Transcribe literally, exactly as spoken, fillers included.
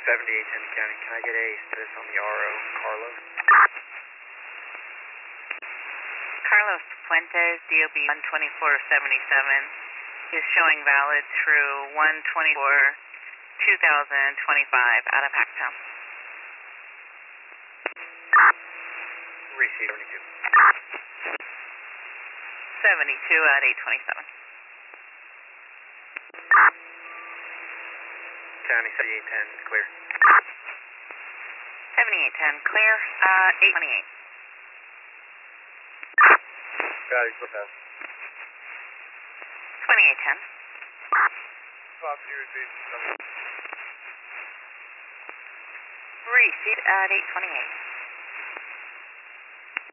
seventy-eight ten County, can I get a status on the R O, Carlos? Carlos Fuentes, D O B one twenty-four seventy-seven, is showing valid through one twenty-four two thousand twenty-five out of Hacktown. Receive seventy-two. seventy-two at eight twenty-seven. County seventy-eight ten is clear. seventy-eight ten clear, uh, eight twenty-eight. Got it, go past. twenty-eight ten. Copy, receive. Receive at eight twenty-eight.